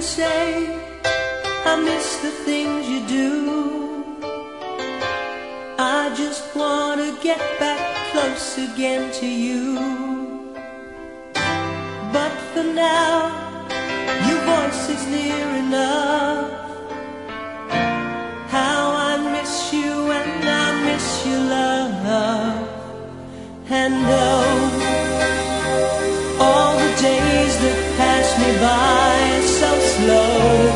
me say I miss the things you do. I just want to get back close again to you. But for now, your voice is near enough. How I miss you and I miss your love. And oh, all the days that pass me by so slow,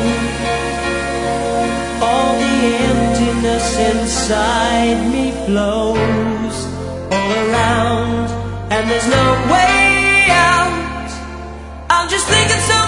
all the emptiness inside me flows all around, and there's no way out. I'm just thinking so